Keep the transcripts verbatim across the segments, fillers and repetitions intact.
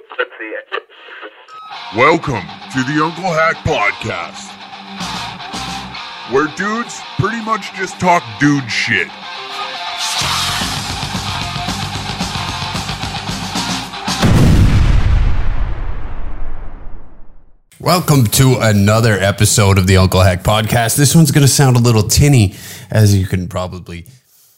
Welcome to the Uncle Hack Podcast, where dudes pretty much just talk dude shit. Welcome to another episode of the Uncle Hack Podcast. This one's going to sound a little tinny, as you can probably...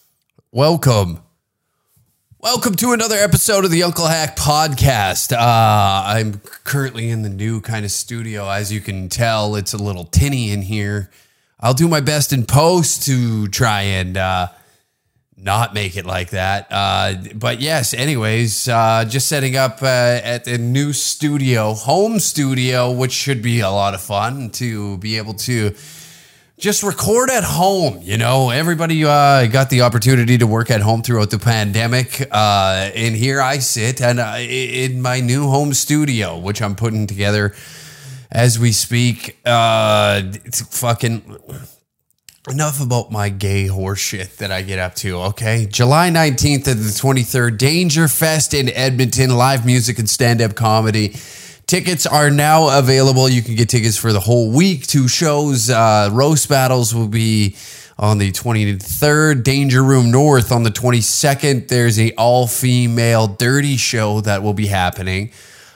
Welcome. Welcome to another episode of the Uncle Hack Podcast. Uh, I'm currently in the new kind of studio. As you can tell, it's a little tinny in here. I'll do my best in post to try and uh, not make it like that. Uh, but yes, anyways, uh, just setting up uh, at the new studio, home studio, which should be a lot of fun to be able to just record at home. You know, everybody uh, got the opportunity to work at home throughout the pandemic. Uh, and here I sit and uh, in my new home studio, which I'm putting together as we speak. Uh, it's fucking enough about my gay horse shit that I get up to. Okay. July nineteenth to the twenty-third, Danger Fest in Edmonton, live music and stand-up comedy. Tickets are now available. You can get tickets for the whole week. Two shows. Uh, roast battles will be on the twenty-third. Danger Room North on the twenty-second. There's a all-female dirty show that will be happening,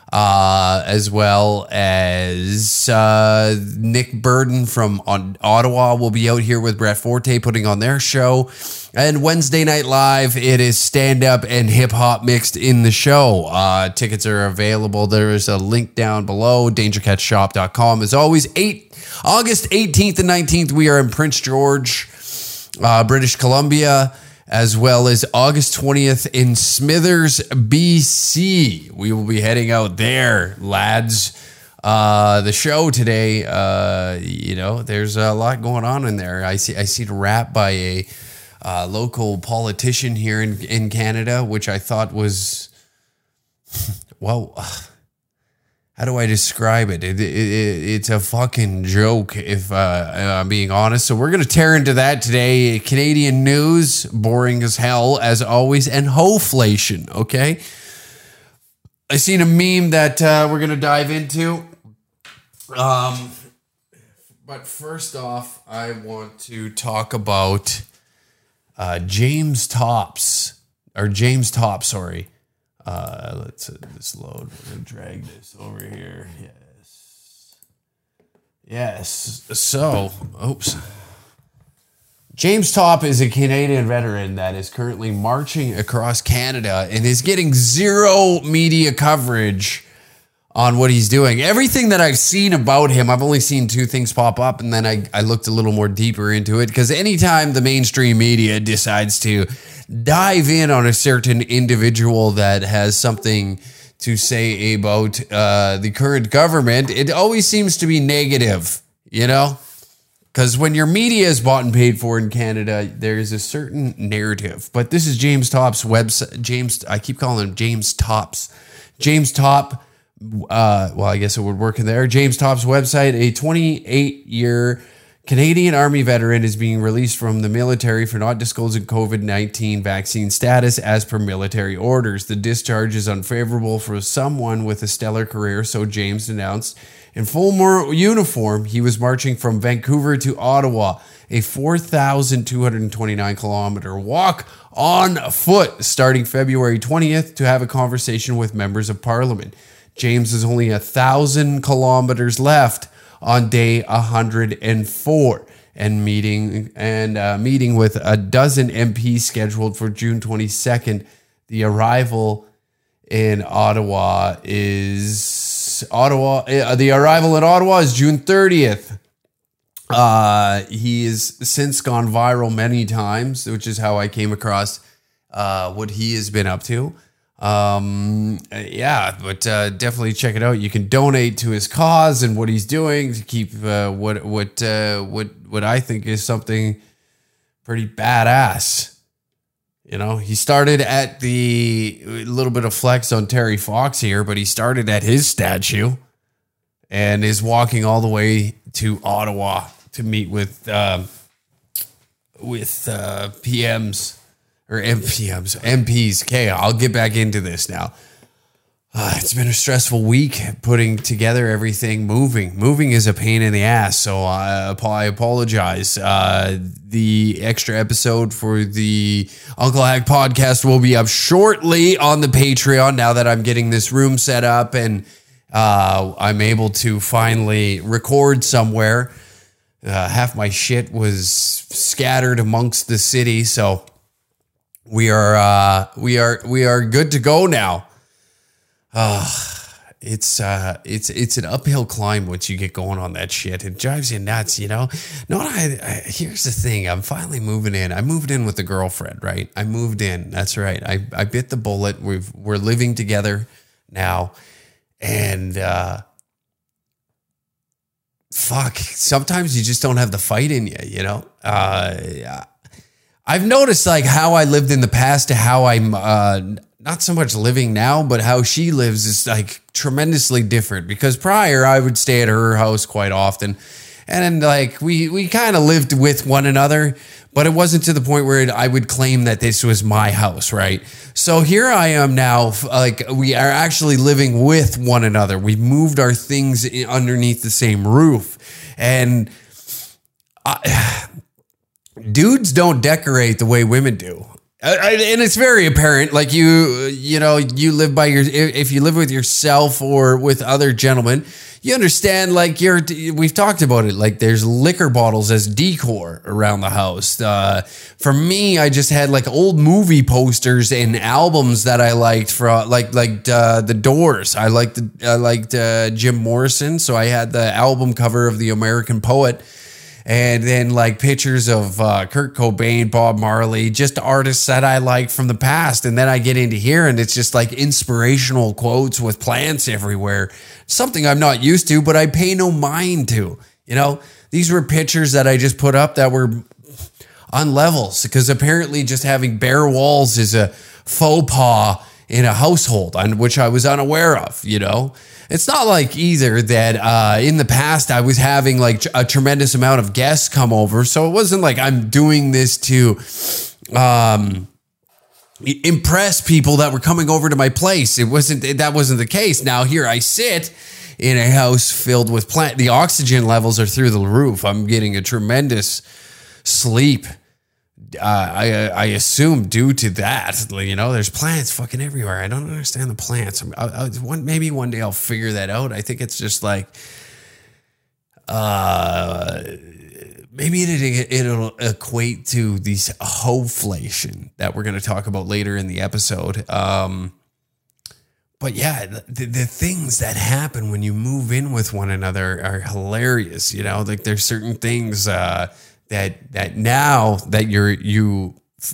uh, as well as uh, Nick Burden from on, Ottawa will be out here with Brett Forte putting on their show. And Wednesday Night Live, it is stand-up and hip-hop mixed in the show. Uh, tickets are available. There is a link down below, danger cat shop dot com. As always, eight, August eighteenth and nineteenth, we are in Prince George, uh, British Columbia, as well as August twentieth in Smithers, B C. We will be heading out there, lads. Uh, the show today, uh, you know, there's a lot going on in there. I see, I see the rap by a Uh, local politician here in, in Canada, which I thought was, well, how do I describe it? It, it, it it's a fucking joke, if uh, I'm being honest. So we're going to tear into that today. Canadian news, boring as hell, as always, and hoflation, okay? I seen a meme that uh, we're going to dive into. Um, but first off, I want to talk about Uh, James Tops, or James Top, sorry. Uh, let's uh, this load. We're going to drag this over here. Yes. Yes. So, oops. James Top is a Canadian veteran that is currently marching across Canada and is getting zero media coverage on what he's doing. Everything that I've seen about him, I've only seen two things pop up, and then I, I looked a little more deeper into it, because anytime the mainstream media decides to dive in on a certain individual that has something to say about uh, the current government, it always seems to be negative, you know? Because when your media is bought and paid for in Canada, there is a certain narrative. But this is James Top's website. James, I keep calling him James Tops. James Top. Uh, well, I guess it would work in there. James Top's website, a twenty-eight-year Canadian Army veteran is being released from the military for not disclosing COVID nineteen vaccine status as per military orders. The discharge is unfavorable for someone with a stellar career, so James announced. In full uniform, he was marching from Vancouver to Ottawa, a four thousand two hundred twenty-nine kilometer walk on foot, starting February twentieth, to have a conversation with members of parliament. James is only a thousand kilometers left on day one hundred four, and meeting and uh, meeting with a dozen M Ps scheduled for June twenty-second. The arrival in Ottawa is Ottawa. Uh, the arrival in Ottawa is June thirtieth. Uh, he has since gone viral many times, which is how I came across uh, what he has been up to. Um, yeah, but, uh, definitely check it out. You can donate to his cause and what he's doing to keep, uh, what, what, uh, what, what I think is something pretty badass. You know, he started at the, a little bit of flex on Terry Fox here, but he started at his statue and is walking all the way to Ottawa to meet with, um, with, uh, P Ms. Or M P Ms, M Ps. Okay, I'll get back into this now. Uh, it's been a stressful week putting together everything. Moving, moving is a pain in the ass. So I, I apologize. Uh, the extra episode for the Uncle Hack podcast will be up shortly on the Patreon. Now that I'm getting this room set up and uh, I'm able to finally record somewhere. Uh, half my shit was scattered amongst the city, so we are uh, we are we are good to go now. Uh, it's uh, it's it's an uphill climb once you get going on that shit. It drives you nuts, you know. No, I, I here's the thing. I'm finally moving in. I moved in with a girlfriend, right? I moved in. That's right. I, I bit the bullet. We've we're living together now, and uh, fuck. Sometimes you just don't have the fight in you, you know. Uh, I've noticed like how I lived in the past to how I'm. Uh, Not so much living now, but how she lives is like tremendously different because prior I would stay at her house quite often. And then like we, we kind of lived with one another, but it wasn't to the point where I would claim that this was my house. Right. So here I am now, like we are actually living with one another. We moved our things underneath the same roof and I, dudes don't decorate the way women do. I, and it's very apparent, like you, you know, you live by your, if you live with yourself or with other gentlemen, you understand, like you're, we've talked about it, like there's liquor bottles as decor around the house. Uh, for me, I just had like old movie posters and albums that I liked for like, like uh, the Doors. I liked, I liked uh, Jim Morrison. So I had the album cover of The American Poet. And then like pictures of uh, Kurt Cobain, Bob Marley, just artists that I like from the past. And then I get into here and it's just like inspirational quotes with plants everywhere. Something I'm not used to, but I pay no mind to. You know, these were pictures that I just put up that were on levels because apparently just having bare walls is a faux pas in a household on which I was unaware of, you know. It's not like either that uh, in the past I was having like a tremendous amount of guests come over. So it wasn't like I'm doing this to um, impress people that were coming over to my place. It wasn't, that wasn't the case. Now here I sit in a house filled with plant. The oxygen levels are through the roof. I'm getting a tremendous sleep. Uh, I I assume due to that, you know, there's plants fucking everywhere. I don't understand the plants. I, I, one, maybe one day I'll figure that out. I think it's just like, uh, maybe it, it'll equate to these hoflation that we're going to talk about later in the episode. Um, but yeah, the, the things that happen when you move in with one another are hilarious. You know, like there's certain things, uh, That that now that you're you f-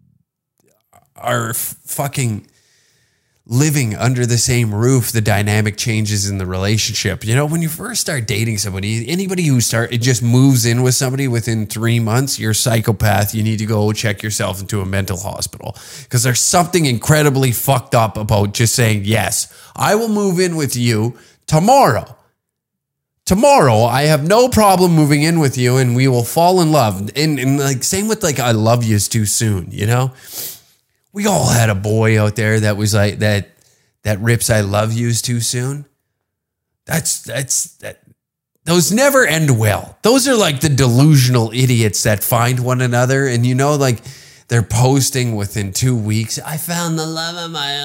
are f- fucking living under the same roof, the dynamic changes in the relationship. You know, when you first start dating somebody, anybody who start it just moves in with somebody within three months, you're a psychopath. You need to go check yourself into a mental hospital because there's something incredibly fucked up about just saying yes. I will move in with you tomorrow. Tomorrow, I have no problem moving in with you and we will fall in love. And, and like, same with like, I love yous too soon, you know? We all had a boy out there that was like, that, that rips I love yous too soon. That's, that's, that, those never end well. Those are like the delusional idiots that find one another. And you know, like they're posting within two weeks. I found the love of my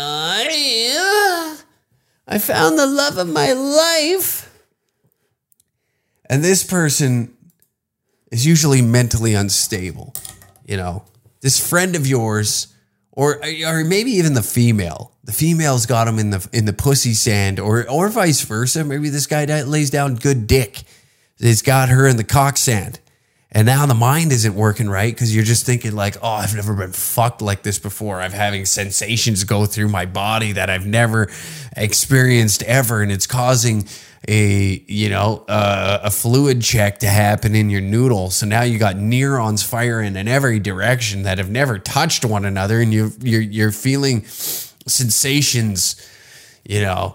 life. I found the love of my life. And this person is usually mentally unstable, you know, this friend of yours, or or maybe even the female. The female's got him in the in the pussy sand, or or vice versa. Maybe this guy lays down good dick. It's got her in the cock sand. And now the mind isn't working right because you're just thinking like, oh, I've never been fucked like this before. I'm having sensations go through my body that I've never experienced ever. And it's causing a, you know, uh, a fluid check to happen in your noodle. So now you got neurons firing in every direction that have never touched one another. And you, you're, you're feeling sensations, you know,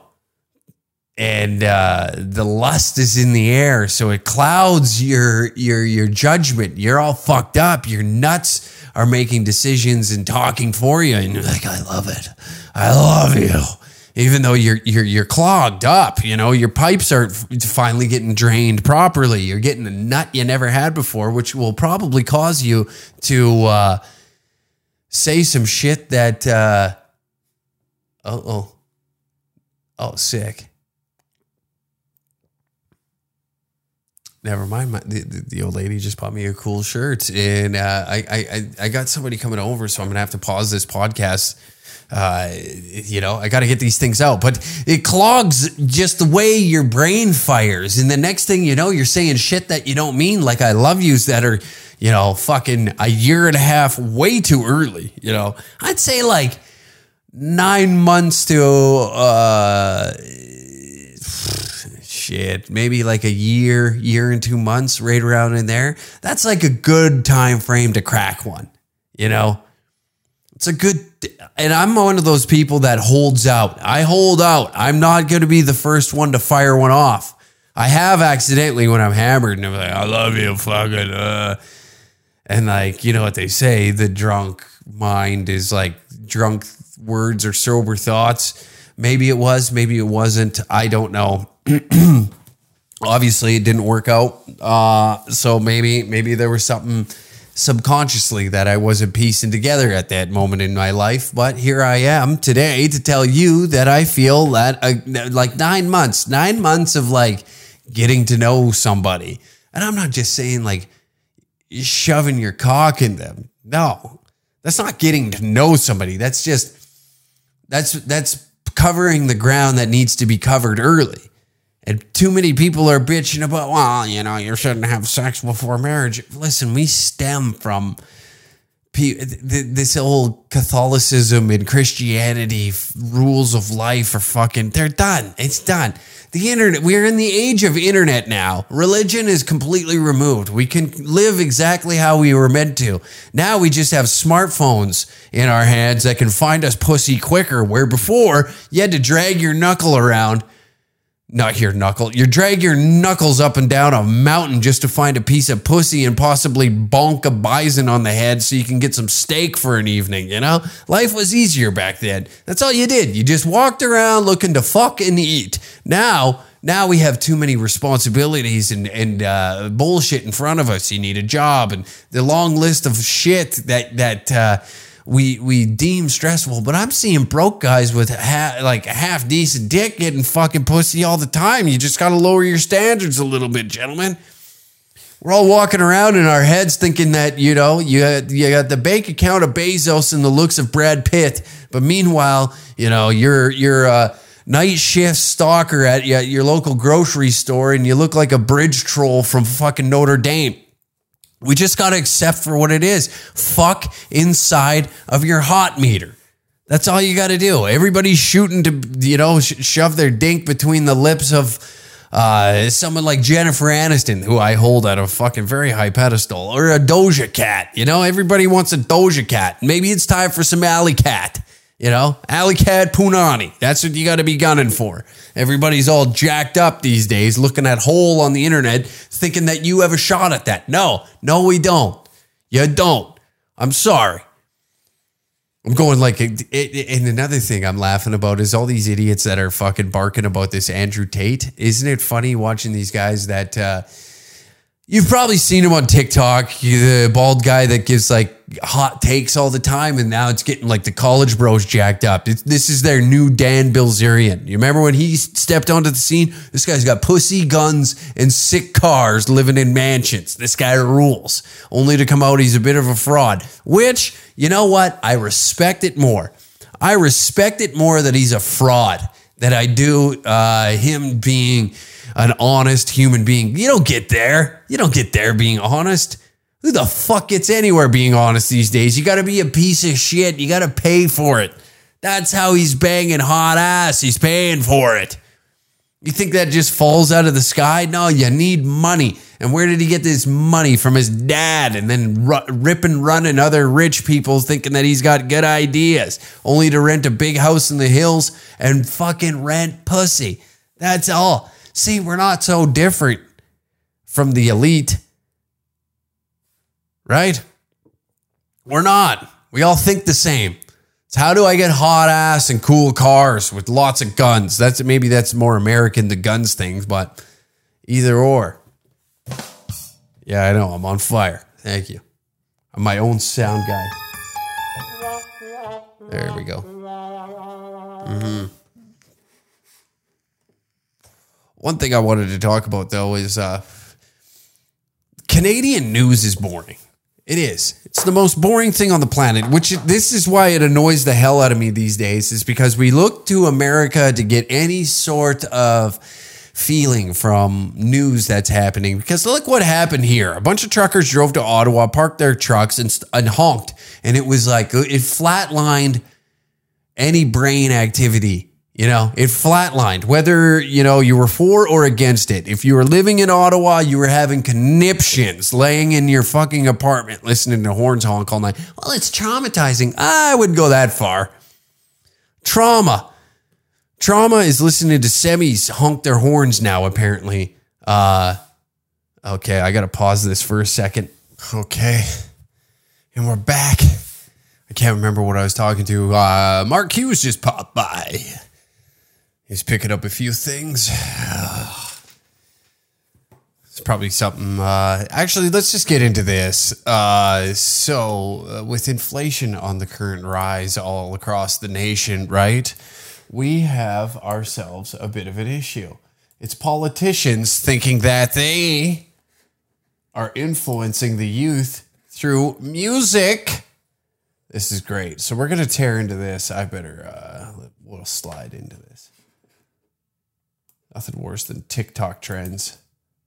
and uh, the lust is in the air, so it clouds your your your judgment. You're all fucked up. Your nuts are making decisions and talking for you, and you're like, "I love it. I love you." even though you're you're you're clogged up, you know, your pipes are finally getting drained properly. You're getting a nut you never had before, which will probably cause you to uh, say some shit that. Uh, oh oh oh, sick. Never mind. My, the, the old lady just bought me a cool shirt, and uh, I, I I got somebody coming over, so I'm gonna have to pause this podcast. Uh, you know, I got to get these things out, but it clogs just the way your brain fires, and the next thing you know, you're saying shit that you don't mean, like "I love yous" that are, you know, fucking a year and a half way too early. You know, I'd say like nine months to. Uh, Shit, maybe like a year, year and two months, right around in there. That's like a good time frame to crack one, you know? It's a good, and I'm one of those people that holds out. I hold out. I'm not going to be the first one to fire one off. I have accidentally when I'm hammered and I'm like, I love you, fucking, uh. And like, you know what they say, the drunk mind is like drunk words or sober thoughts. Maybe it was, maybe it wasn't. I don't know. Obviously it didn't work out. Uh, so maybe, maybe there was something subconsciously that I wasn't piecing together at that moment in my life. But here I am today to tell you that I feel that uh, like nine months, nine months of like getting to know somebody. And I'm not just saying like shoving your cock in them. No, that's not getting to know somebody. That's just, that's, that's covering the ground that needs to be covered early. And too many people are bitching about, well, you know, you shouldn't have sex before marriage. Listen, we stem from this old Catholicism and Christianity rules of life are fucking, they're done. It's done. The internet, we're in the age of internet now. Religion is completely removed. We can live exactly how we were meant to. Now we just have smartphones in our hands that can find us pussy quicker, where before you had to drag your knuckle around. Not your knuckle. You drag your knuckles up and down a mountain just to find a piece of pussy and possibly bonk a bison on the head so you can get some steak for an evening, you know? Life was easier back then. That's all you did. You just walked around looking to fuck and eat. Now, now we have too many responsibilities and, and uh, bullshit in front of us. You need a job and the long list of shit that, that, uh, we we deem stressful, but I'm seeing broke guys with ha- like a half decent dick getting fucking pussy all the time. You just got to lower your standards a little bit, gentlemen. We're all walking around in our heads thinking that, you know, you got, you got the bank account of Bezos and the looks of Brad Pitt, but meanwhile, you know, you're you're a night shift stalker at your local grocery store and you look like a bridge troll from fucking Notre Dame. We just got to accept for what it is. Fuck inside of your hot meter. That's all you got to do. Everybody's shooting to, you know, sh- shove their dink between the lips of uh, someone like Jennifer Aniston, who I hold at a fucking very high pedestal, or a Doja Cat. You know, everybody wants a Doja Cat. Maybe it's time for some Alley Cat. You know, Alley Cat Punani. That's what you got to be gunning for. Everybody's all jacked up these days, looking at hole on the internet, thinking that you have a shot at that. No, no, we don't. You don't. I'm sorry. I'm going like, it, it, and another thing I'm laughing about is all these idiots that are fucking barking about this Andrew Tate. Isn't it funny watching these guys that, uh, you've probably seen him on TikTok, the bald guy that gives like hot takes all the time, and now it's getting like the college bros jacked up. It's, this is their new Dan Bilzerian. You remember when he stepped onto the scene? This guy's got pussy, guns, and sick cars, living in mansions. This guy rules. Only to come out, he's a bit of a fraud, which, you know what? I respect it more. I respect it more that he's a fraud than I do uh, him being an honest human being. You don't get there. You don't get there being honest. Who the fuck gets anywhere being honest these days? You got to be a piece of shit. You got to pay for it. That's how he's banging hot ass. He's paying for it. You think that just falls out of the sky? No, you need money. And where did he get this money? From his dad, and then r- rip and running other rich people thinking that he's got good ideas, only to rent a big house in the hills and fucking rent pussy. That's all. See, we're not so different from the elite, right? We're not. We all think the same. It's It's how do I get hot ass and cool cars with lots of guns? That's maybe that's more American, the guns things, but either or. Yeah, I know. I'm on fire. Thank you. I'm my own sound guy. There we go. Mm-hmm. One thing I wanted to talk about, though, is uh, Canadian news is boring. It is. It's the most boring thing on the planet, which this is why it annoys the hell out of me these days, is because we look to America to get any sort of feeling from news that's happening. Because look what happened here. A bunch of truckers drove to Ottawa, parked their trucks and, and honked. And it was like, it flatlined any brain activity. You know, it flatlined, whether, you know, you were for or against it. If you were living in Ottawa, you were having conniptions, laying in your fucking apartment, listening to horns honk all night. Well, it's traumatizing. I wouldn't go that far. Trauma. Trauma is listening to semis honk their horns now, apparently. Uh, okay, I got to pause this for a second. Okay. And we're back. I can't remember what I was talking to. Uh, Mark Hughes just popped by. He's picking up a few things. It's probably something. Uh, actually, let's just get into this. Uh, so, uh, with inflation on the current rise all across the nation, right? We have ourselves a bit of an issue. It's politicians thinking that they are influencing the youth through music. This is great. So we're going to tear into this. I better, uh, we'll slide into this. Nothing worse than TikTok trends.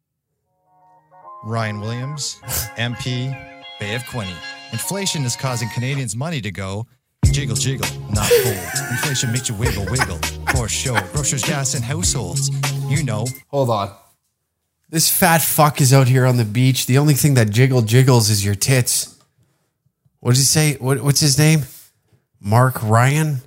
Ryan Williams, M P, Bay of Quinte. Inflation is causing Canadians' money to go jiggle, jiggle, not fold. Inflation makes you wiggle, wiggle. For show, grocers, gas, and households. You know. Hold on. This fat fuck is out here on the beach. The only thing that jiggle jiggles is your tits. What did he say? What, what's his name? Mark Ryan?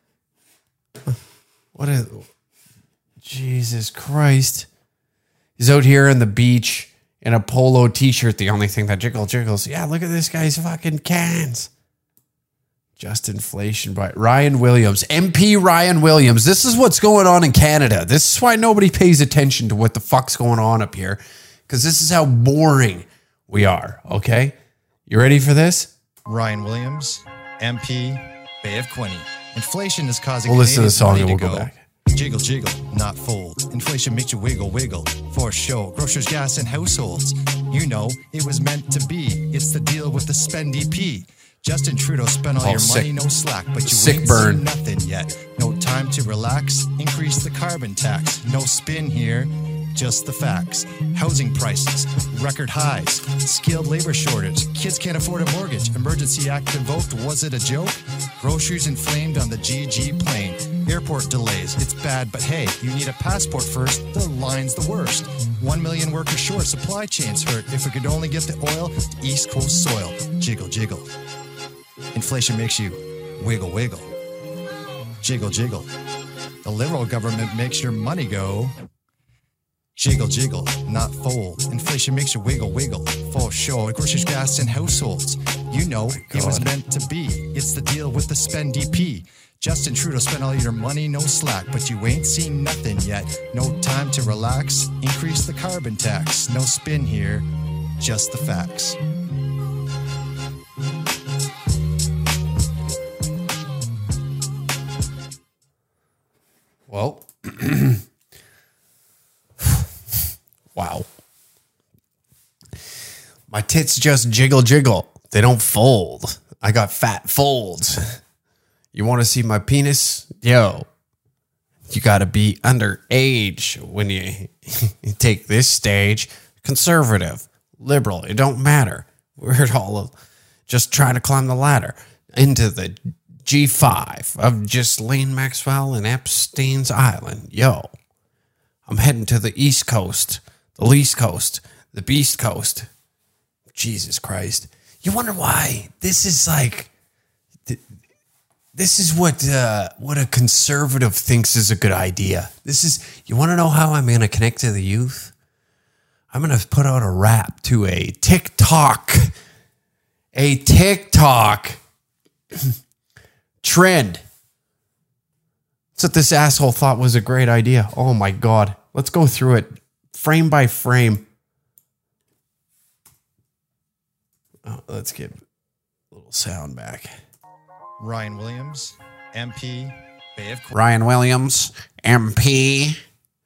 What is... Jesus Christ. He's out here on the beach in a polo t-shirt. The only thing that jiggle jiggles. Yeah, look at this guy's fucking cans. Just inflation by Ryan Williams. M P Ryan Williams. This is what's going on in Canada. This is why nobody pays attention to what the fuck's going on up here. Because this is how boring we are. Okay? You ready for this? Ryan Williams, M P, Bay of Quinte. Inflation is causing we'll listen to the Canadians' song money and we'll to go, go back. Jiggle, jiggle, not fold. Inflation makes you wiggle, wiggle. For show, grocers, gas, and households. You know, it was meant to be. It's the deal with the Spendy P. Justin Trudeau spent all Oh, your sick. money, no slack, but you Sick ain't burn. seen nothing yet. No time to relax, increase the carbon tax. No spin here, just the facts. Housing prices, record highs. Skilled labor shortage, kids can't afford a mortgage. Emergency Act invoked, was it a joke? Groceries inflamed on the G G plane. Airport delays, it's bad, but hey, you need a passport first, the line's the worst. One million workers short, supply chains hurt. If we could only get the oil to East Coast soil. Jiggle, jiggle. Inflation makes you wiggle, wiggle. Jiggle, jiggle. The Liberal government makes your money go jiggle, jiggle, not fold. Inflation makes you wiggle, wiggle. For sure, groceries, gas, and households. You know, it was meant to be. It's the deal with the Spendy P. Justin Trudeau spent all your money, no slack, but you ain't seen nothing yet. No time to relax, increase the carbon tax. No spin here, just the facts. Well, wow. My tits just jiggle, jiggle. They don't fold. I got fat folds. You want to see my penis? Yo, you got to be underage when you, you take this stage. Conservative, liberal, it don't matter. We're all just trying to climb the ladder into the G five of Ghislaine Maxwell and Epstein's Island. Yo, I'm heading to the East Coast, the Least Coast, the Beast Coast. Jesus Christ. You wonder why this is like, this is what uh, what a conservative thinks is a good idea. This is, you want to know how I'm going to connect to the youth? I'm going to put out a rap to a TikTok, a TikTok trend. That's what this asshole thought was a great idea. Oh my God. Let's go through it frame by frame. Oh, let's get a little sound back. Ryan Williams, M P, Bay of Quinte. Ryan Williams, M P.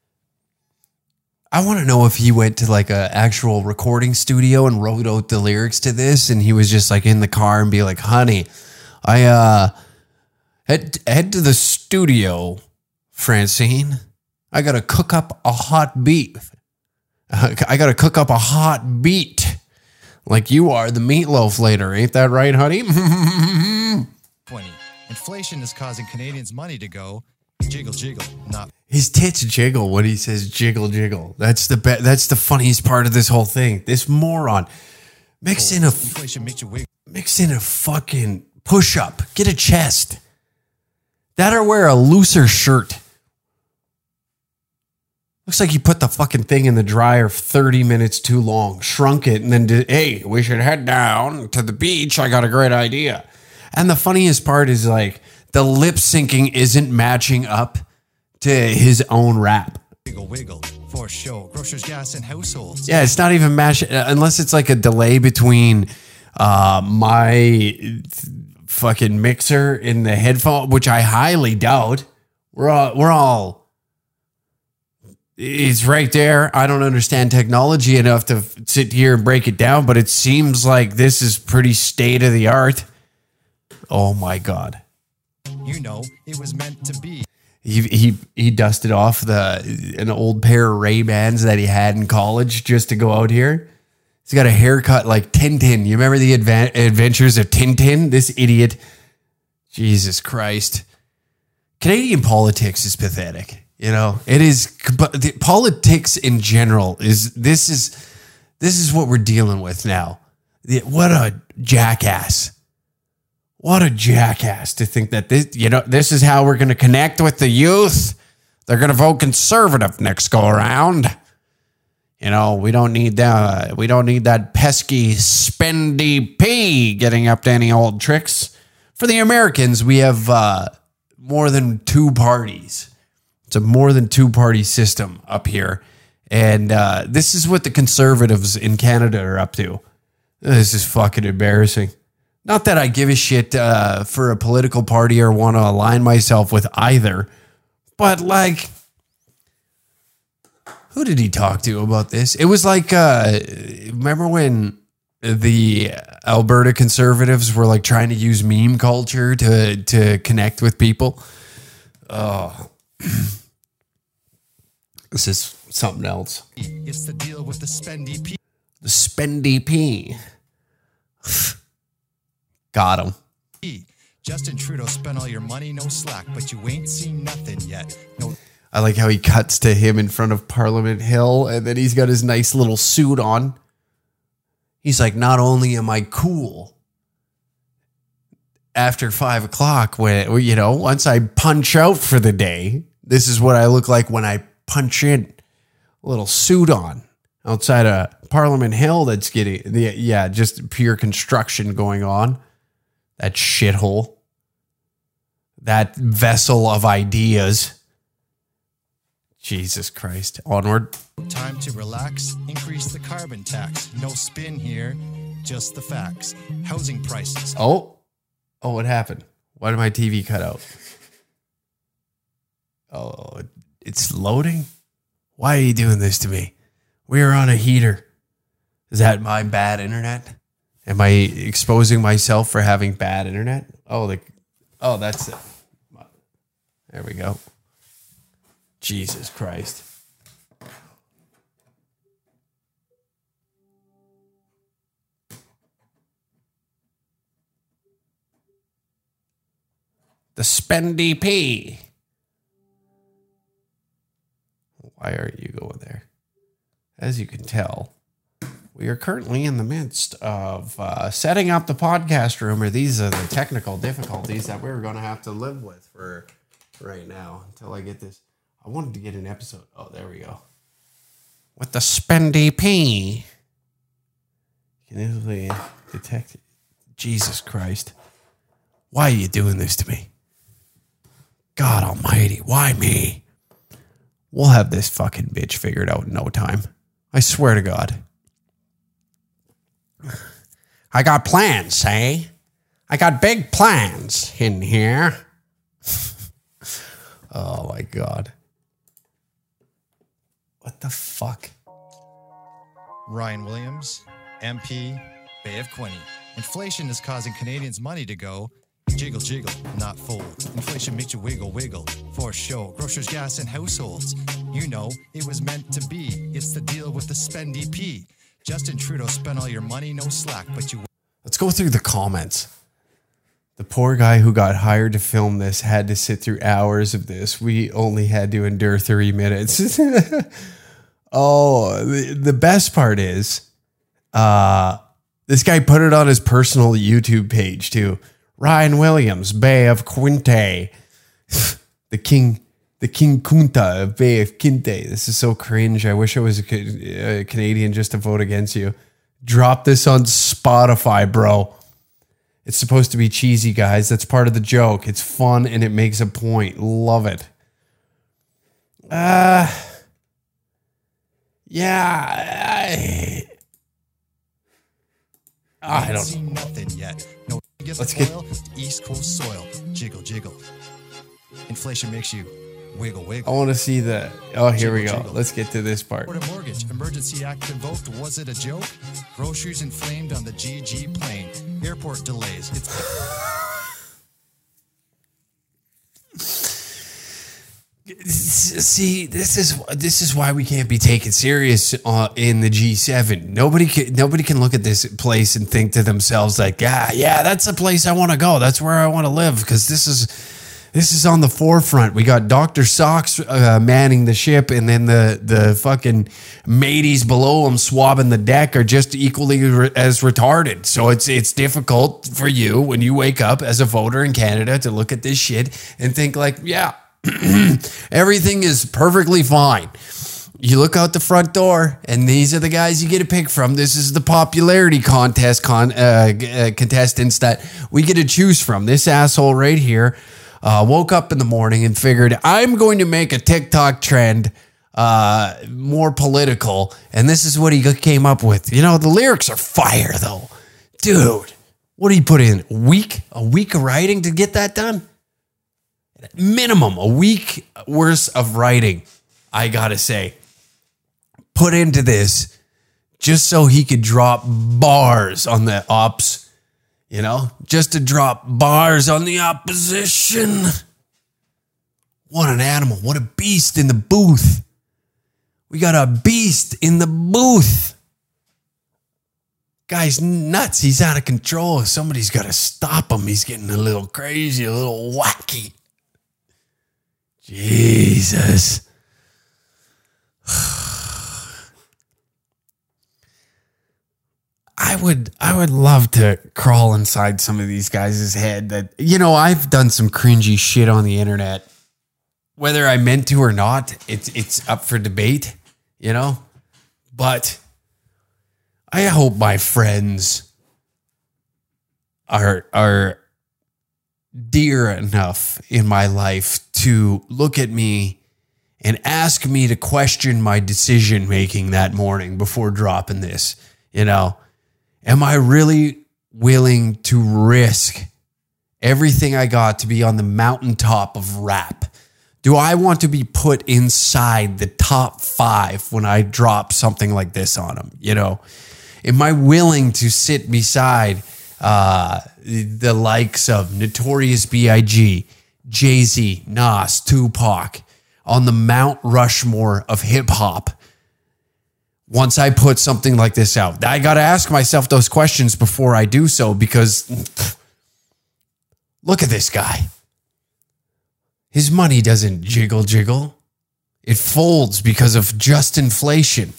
I want to know if he went to like a actual recording studio and wrote out the lyrics to this, and he was just like in the car and be like, honey, I uh head head to the studio, Francine. I gotta cook up a hot beat. I gotta cook up a hot beat. Like you are the meatloaf later, ain't that right, honey? twenty. Inflation is causing Canadians' money to go jiggle, jiggle, not His tits jiggle when he says jiggle, jiggle. That's the be- That's the funniest part of this whole thing. This moron mix in a inflation makes you wiggle. mix in a fucking push up. Get a chest. That or wear a looser shirt. Looks like you put the fucking thing in the dryer thirty minutes too long, shrunk it, and then did, hey, we should head down to the beach. I got a great idea. And the funniest part is like the lip syncing isn't matching up to his own rap. Wiggle, wiggle, for show. Grocers, gas, and households. Yeah, it's not even matching unless it's like a delay between uh, my fucking mixer in the headphone, which I highly doubt. We're all, we're all, it's right there. I don't understand technology enough to f- sit here and break it down, but it seems like this is pretty state of the art. Oh my God. You know, it was meant to be. He he he dusted off the an old pair of Ray-Bans that he had in college just to go out here. He's got a haircut like Tintin. You remember the adva- adventures of Tintin? This idiot. Jesus Christ. Canadian politics is pathetic. You know, it is, but the politics in general is, this is, this is what we're dealing with now. The, what a jackass. What a jackass to think that this, you know, this is how we're going to connect with the youth. They're going to vote conservative next go around. You know, we don't need that. We don't need that pesky spendy P getting up to any old tricks. For the Americans, we have uh, more than two parties. It's a more than two party system up here. And uh, this is what the conservatives in Canada are up to. This is fucking embarrassing. Not that I give a shit uh, for a political party or want to align myself with either, but like, who did he talk to about this? It was like, uh, remember when the Alberta conservatives were like trying to use meme culture to, to connect with people? Oh, this is something else. It's the deal with the spendy P. The spendy P. Got him. Justin Trudeau spent all your money, no slack, but you ain't seen nothing yet. No. I like how he cuts to him in front of Parliament Hill, and then he's got his nice little suit on. He's like, not only am I cool after five o'clock, when, you know, once I punch out for the day, this is what I look like when I punch in. A little suit on outside of Parliament Hill that's getting, the yeah, just pure construction going on. That shithole. That vessel of ideas. Jesus Christ. Onward. Time to relax, increase the carbon tax. No spin here, just the facts. Housing prices. Oh. Oh, what happened? Why did my T V cut out? Oh, it's loading? Why are you doing this to me? We are on a heater. Is that my bad internet? Am I exposing myself for having bad internet? Oh, the, oh, that's it. There we go. Jesus Christ. The spendy P. Why aren't you going there? As you can tell, we are currently in the midst of uh, setting up the podcast room, or these are the technical difficulties that we're going to have to live with for right now until I get this. I wanted to get an episode. Oh, there we go. With the spendy P. Can easily detect. Jesus Christ. Why are you doing this to me? God almighty, why me? We'll have this fucking bitch figured out in no time. I swear to God. I got plans, eh? I got big plans in here. Oh my God. What the fuck? Ryan Williams, M P, Bay of Quinte. Inflation is causing Canadians' money to go jiggle, jiggle, not fold. Inflation makes you wiggle, wiggle, for show. Grocers, gas, and households. You know, it was meant to be. It's the deal with the Spendy P. Justin Trudeau spent all your money, no slack, but you... Let's go through the comments. The poor guy who got hired to film this had to sit through hours of this. We only had to endure thirty minutes. Oh, the, the best part is, uh, this guy put it on his personal YouTube page too. Ryan Williams, Bay of Quinte, the king, the King Kunta of Bay of Quinte. This is so cringe. I wish I was a, a Canadian just to vote against you. Drop this on Spotify, bro. It's supposed to be cheesy, guys. That's part of the joke. It's fun and it makes a point. Love it. Uh, yeah. I, I don't see know. Nothing yet. No, Let's get oil, East Coast soil. Jiggle, jiggle. Inflation makes you wiggle, I wiggle. want to see the. Oh, here we go. Jiggle, jiggle. Let's get to this part. Florida Mortgage Emergency Act invoked. Was it a joke? Groceries inflamed on the G G plane. Airport delays. It's See, this is this is why we can't be taken serious uh, in the G seven. Nobody can nobody can look at this place and think to themselves like, yeah, yeah, that's the place I want to go. That's where I want to live because this is this is on the forefront. We got Doctor Socks uh, manning the ship, and then the the fucking mateys below him swabbing the deck are just equally re- as retarded. So it's it's difficult for you when you wake up as a voter in Canada to look at this shit and think like, yeah. Everything is perfectly fine. You look out the front door, and these are the guys you get to pick from. This is the popularity contest con- uh, uh, contestants that we get to choose from. This asshole right here uh, woke up in the morning and figured, I'm going to make a TikTok trend uh, more political, and this is what he came up with. You know, the lyrics are fire, though. Dude, what did he put in? A week? A week of writing to get that done? Minimum a week worth of writing, I gotta say, put into this just so he could drop bars on the ops, you know, just to drop bars on the opposition. What an animal. What a beast in the booth. We got a beast in the booth. Guy's nuts. He's out of control. Somebody's got to stop him. He's getting a little crazy, a little wacky. Jesus. I would I would love to crawl inside some of these guys' head that, you know, I've done some cringy shit on the internet. Whether I meant to or not, it's it's up for debate, you know? But I hope my friends are are dear enough in my life to look at me and ask me to question my decision making that morning before dropping this. You know, am I really willing to risk everything I got to be on the mountaintop of rap? Do I want to be put inside the top five when I drop something like this on them? You know, am I willing to sit beside uh, the likes of Notorious B I G, Jay-Z, Nas, Tupac on the Mount Rushmore of hip hop? Once I put something like this out, I got to ask myself those questions before I do so, because pff, look at this guy. His money doesn't jiggle jiggle. It folds because of just inflation.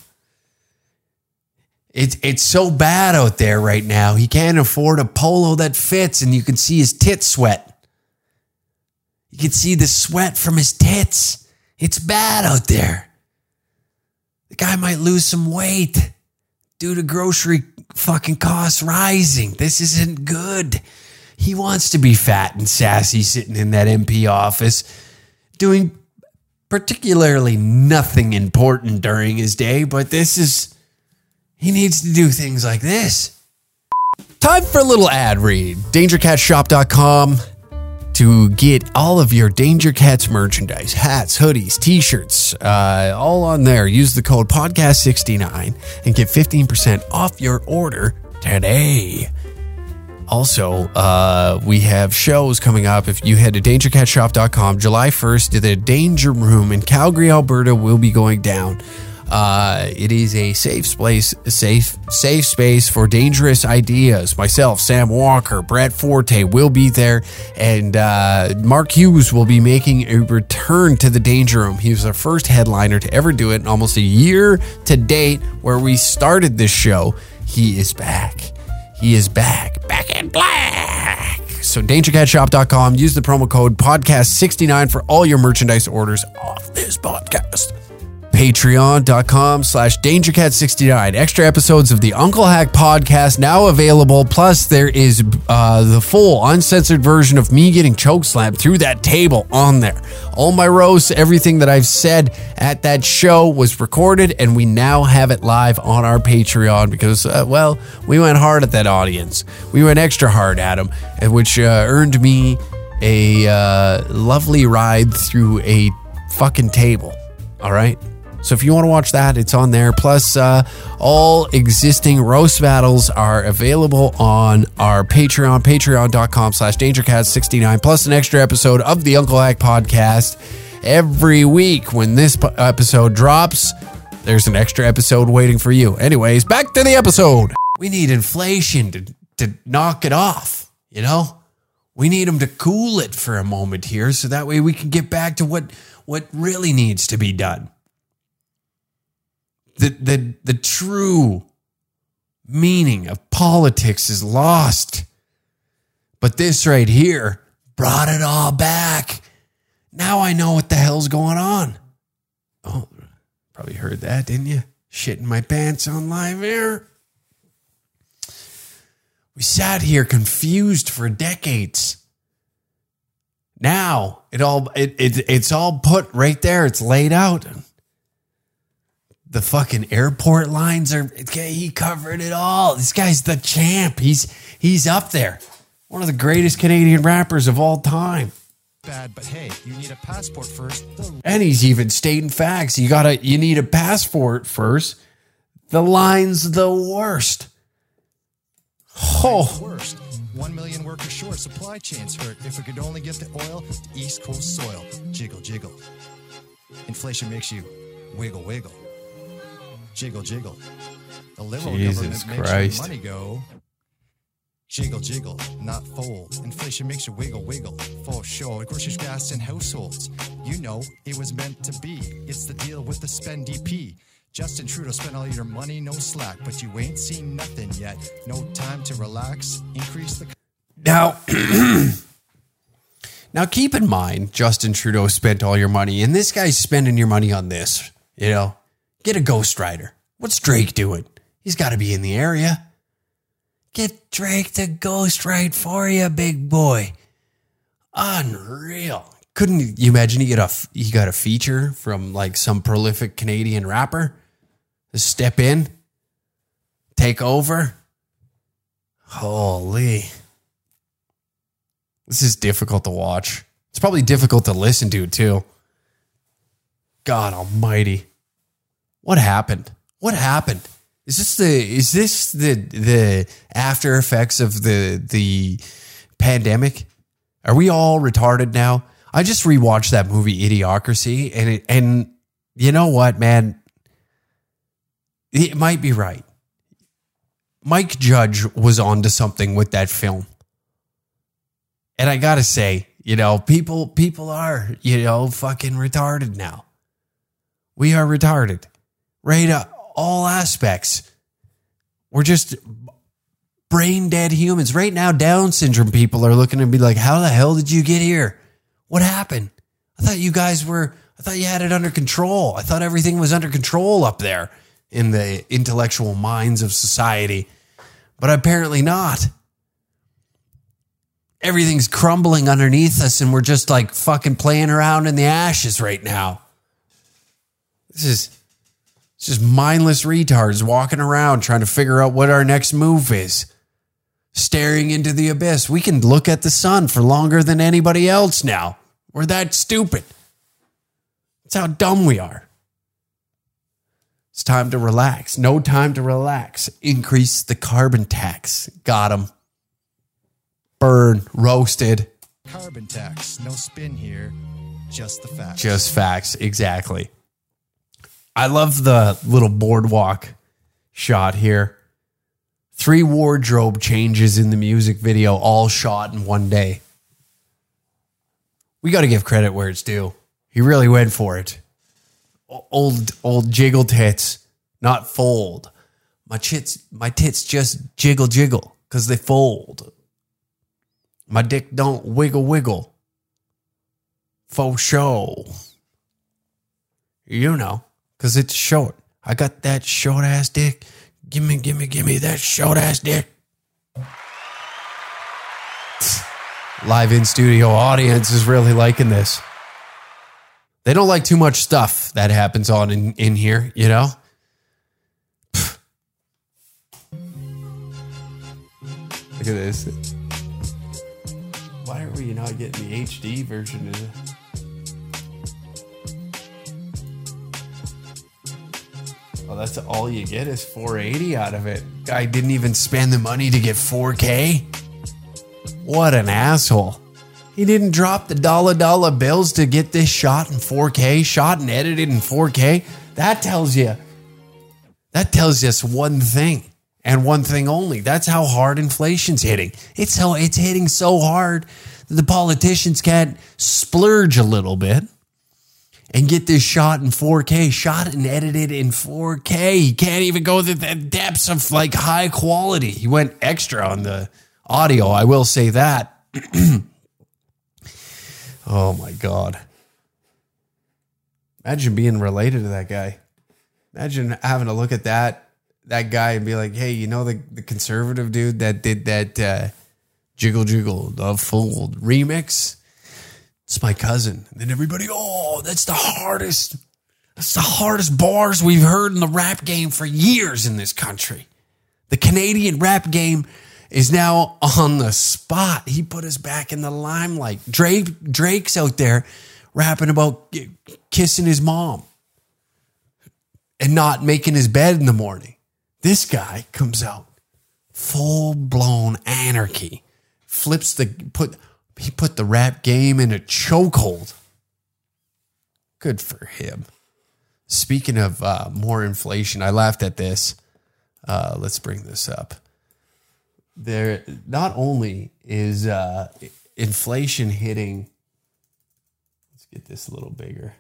It, it's so bad out there right now. He can't afford a polo that fits, and you can see his tits sweat. You can see the sweat from his tits. It's bad out there. The guy might lose some weight due to grocery fucking costs rising. This isn't good. He wants to be fat and sassy sitting in that M P office doing particularly nothing important during his day, but this is, he needs to do things like this. Time for a little ad read. danger cat shop dot com to get all of your Danger Cats merchandise, hats, hoodies, t-shirts, uh, all on there. Use the code podcast sixty-nine and get fifteen percent off your order today. Also, uh, we have shows coming up. If you head to danger cat shop dot com, July first, the Danger Room in Calgary, Alberta will be going down. Uh, it is a safe space, safe, safe space for dangerous ideas. Myself, Sam Walker, Brett Forte will be there, and uh, Mark Hughes will be making a return to the Danger Room. He was our first headliner to ever do it in almost a year to date where we started this show. He is back. He is back. Back in black. So danger cat shop dot com. Use the promo code podcast sixty-nine for all your merchandise orders off this podcast. patreon dot com slash danger cat sixty-nine. Extra episodes of the Uncle Hack podcast now available. Plus, there is uh, the full uncensored version of me getting chokeslammed through that table on there. All my roasts, everything that I've said at that show was recorded, and we now have it live on our Patreon because, uh, well, we went hard at that audience. We went extra hard at them, which uh, earned me a uh, lovely ride through a fucking table. All right? So if you want to watch that, it's on there. Plus, uh, all existing roast battles are available on our Patreon, patreon dot com slash danger cat sixty-nine, plus an extra episode of the Uncle Hack podcast every week. When this p- episode drops, there's an extra episode waiting for you. Anyways, back to the episode. We need inflation to, to knock it off, you know? We need them to cool it for a moment here so that way we can get back to what, what really needs to be done. The, the the true meaning of politics is lost. But this right here brought it all back. Now I know what the hell's going on. Oh, probably heard that, didn't you? Shitting my pants on live air. We sat here confused for decades. Now it all it, it it's all put right there. It's laid out. The fucking airport lines are, he covered it all. This guy's the champ. He's he's up there. One of the greatest Canadian rappers of all time. Bad, but hey, you need a passport first. And he's even stating facts. You gotta, you need a passport first. The line's the worst. Oh. Worst. One million workers short. Supply chains hurt. If we could only get the oil, East Coast soil. Jiggle, jiggle. Inflation makes you wiggle, wiggle. Jiggle, jiggle. The liberal Jesus government Christ. makes your money go. Jiggle, jiggle, not fold. Inflation makes you wiggle, wiggle. For sure. Groceries, gas, and households. You know it was meant to be. It's the deal with the spend D P. Justin Trudeau spent all your money, no slack, but you ain't seen nothing yet. No time to relax. Increase the... Now, now keep in mind, Justin Trudeau spent all your money, and this guy's spending your money on this, you know? Get a ghostwriter. What's Drake doing? He's got to be in the area. Get Drake to ghostwrite for you, big boy. Unreal. Couldn't you imagine he get a he got a feature from like some prolific Canadian rapper to step in, take over? Holy. This is difficult to watch. It's probably difficult to listen to too. God almighty. What happened? What happened? Is this the is this the the after effects of the the pandemic? Are we all retarded now? I just rewatched that movie Idiocracy, and it, and you know what, man? It might be right. Mike Judge was onto something with that film. And I gotta say, you know, people people are, you know, fucking retarded now. We are retarded. Right up all aspects. We're just brain dead humans. Right now, Down syndrome people are looking and be like, how the hell did you get here? What happened? I thought you guys were, I thought you had it under control. I thought everything was under control up there in the intellectual minds of society. But apparently not. everything's crumbling underneath us and we're just like fucking playing around in the ashes right now. This is it's just mindless retards walking around trying to figure out what our next move is. Staring into the abyss. We can look at the sun for longer than anybody else now. We're that stupid. That's how dumb we are. It's time to relax. No time to relax. Increase the carbon tax. Got him. Burn. Roasted. Carbon tax. No spin here. Just the facts. Just facts. Exactly. I love the little boardwalk shot here. Three wardrobe changes in the music video, all shot in one day. We got to give credit where it's due. He really went for it. Old, old jiggle tits, not fold. My tits, my tits just jiggle, jiggle because they fold. My dick don't wiggle, wiggle. Faux show. You know, because it's short. I got that short ass dick. Give me, give me, give me that short ass dick. Live in studio audience is really liking this. They don't like too much stuff that happens on in, in here, you know? Look at this. Why are we not getting the H D version of it? Oh, that's all you get is four eighty out of it. Guy didn't even spend the money to get four K. What an asshole. He didn't drop the dollar dollar bills to get this shot in four K, shot and edited in four K. That tells you, that tells us one thing and one thing only. That's how hard inflation's hitting. It's how it's hitting so hard that the politicians can't splurge a little bit and get this shot in four K, shot and edited in four K. He can't even go to the depths of like high quality. He went extra on the audio. I will say that. Oh my God. Imagine being related to that guy. Imagine having to look at that, that guy and be like, hey, you know, the, the conservative dude that did that uh, Jiggle Jiggle, the Fold remix? It's my cousin. And then everybody, oh, that's the hardest, that's the hardest bars we've heard in the rap game for years in this country. The Canadian rap game is now on the spot. He put us back in the limelight. Drake, Drake's out there rapping about kissing his mom and not making his bed in the morning. This guy comes out full-blown anarchy. Flips the put he put the rap game in a chokehold. Good for him. Speaking of uh, more inflation, I laughed at this. Uh, let's bring this up. There, not only is uh, inflation hitting, let's get this a little bigger,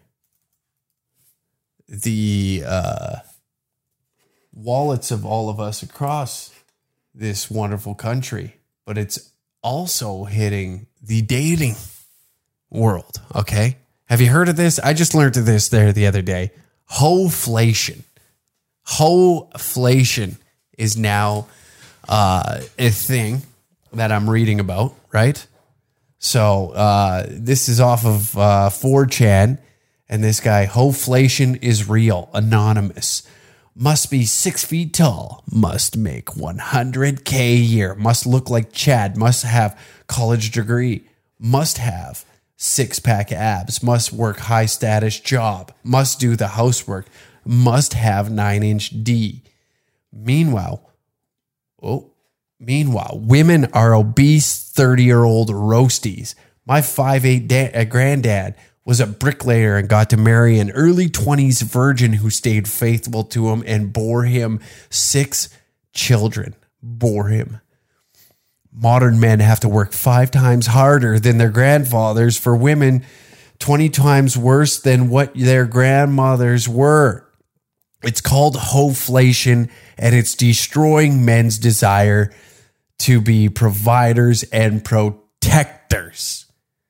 the uh, wallets of all of us across this wonderful country, but it's also hitting the dating world, okay? Have you heard of this? I just learned of this there the other day. Hoflation. Hoflation is now uh, a thing that I'm reading about, right? So uh, this is off of uh, four chan, and this guy, Hoflation is real, anonymous. Must be six feet tall, must make one hundred K a year, must look like Chad, must have college degree, must have six-pack abs, must work high-status job, must do the housework, must have nine-inch D. Meanwhile, oh, meanwhile, women are obese thirty-year-old roasties. My five eight da- granddad was a bricklayer and got to marry an early twenties virgin who stayed faithful to him and bore him six children. Bore him. Modern men have to work five times harder than their grandfathers. For women, twenty times worse than what their grandmothers were. It's called hoflation, and it's destroying men's desire to be providers and protectors.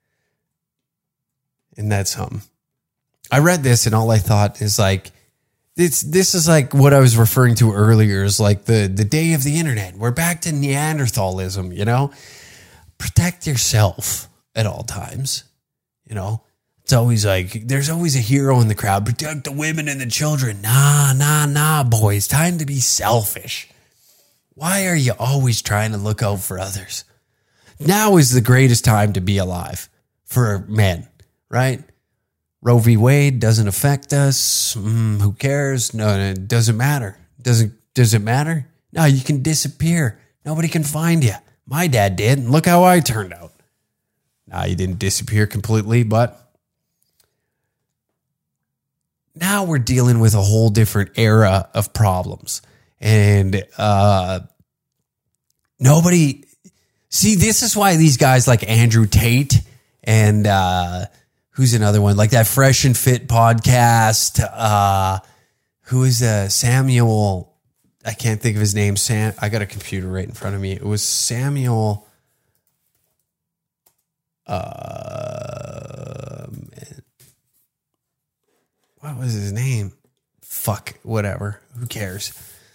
And that's something. I read this and all I thought is like, it's, this is like what I was referring to earlier is like the, the day of the internet. We're back to Neanderthalism, you know? protect yourself at all times. You know, it's always like, there's always a hero in the crowd. Protect the women and the children. Nah, nah, nah, boys. Time to be selfish. Why are you always trying to look out for others? Now is the greatest time to be alive for men, right? Roe v. Wade doesn't affect us. Mm, who cares? No, it doesn't matter. Doesn't, does it matter? No, you can disappear. Nobody can find you. My dad did. And look how I turned out. Nah, you didn't disappear completely, but now we're dealing with a whole different era of problems. And uh, nobody... See, this is why these guys like Andrew Tate and uh, who's another one? Like that Fresh and Fit podcast. Uh, who is uh, Samuel... I can't think of his name. Sam. I got a computer right in front of me. It was Samuel... Uh, man. What was his name? Fuck, whatever. Who cares?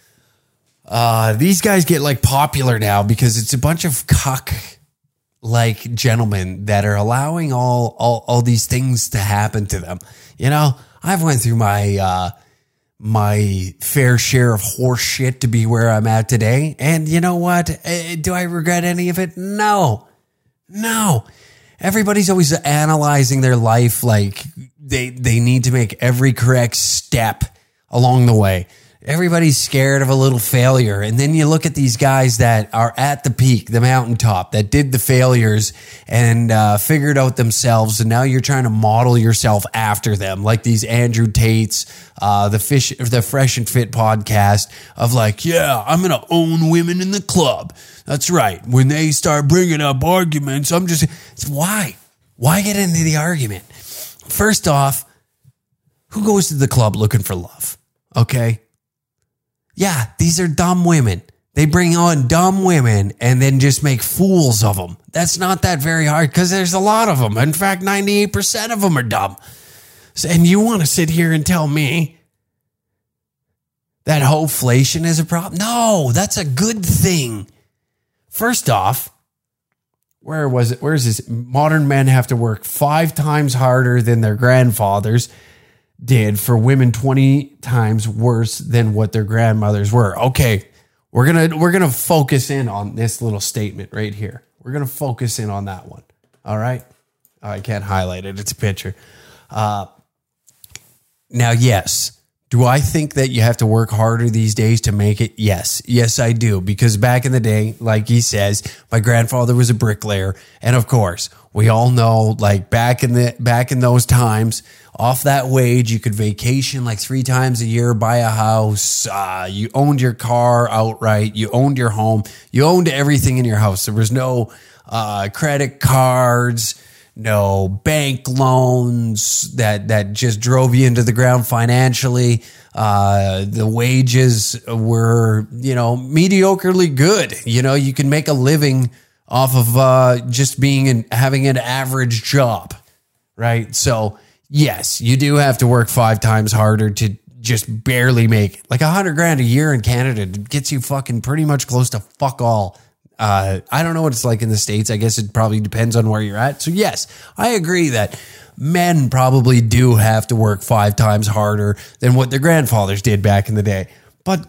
Uh, these guys get like popular now because it's a bunch of cuck like gentlemen that are allowing all, all, all these things to happen to them. You know, I've went through my, uh, my fair share of horse shit to be where I'm at today. And you know what? Uh, do I regret any of it? No, no. Everybody's always analyzing their life like they they need to make every correct step along the way. Everybody's scared of a little failure. And then you look at these guys that are at the peak, the mountaintop, that did the failures and uh, figured out themselves. And now you're trying to model yourself after them, like these Andrew Tates, uh, the fish, the Fresh and Fit podcast of like, yeah, I'm going to own women in the club. That's right. When they start bringing up arguments, I'm just, it's why? Why get into the argument? First off, who goes to the club looking for love? Okay. Yeah, these are dumb women. They bring on dumb women and then just make fools of them. That's not that very hard because there's a lot of them. In fact, ninety-eight percent of them are dumb. And you want to sit here and tell me that hoflation is a problem? No, that's a good thing. First off, where was it? Where's this? Modern men have to work five times harder than their grandfathers did for women twenty times worse than what their grandmothers were. Okay, we're going to we're going to focus in on this little statement right here. We're going to focus in on that one. All right? Oh, I can't highlight it. It's a picture. Uh, now, yes. Do I think that you have to work harder these days to make it? Yes. Yes, I do. Because back in the day, like he says, my grandfather was a bricklayer. And of course, we all know, like back in the back in those times, off that wage, you could vacation like three times a year, buy a house. Uh, you owned your car outright. You owned your home. You owned everything in your house. There was no uh, credit cards, no bank loans that, that just drove you into the ground financially. Uh, the wages were, you know, mediocrely good. You know, you can make a living off of uh, just being and having an average job, right? So yes, you do have to work five times harder to just barely make it. Like a hundred grand a year in Canada gets you fucking pretty much close to fuck all. Uh, I don't know what it's like in the States. I guess it probably depends on where you're at. So yes, I agree that men probably do have to work five times harder than what their grandfathers did back in the day. But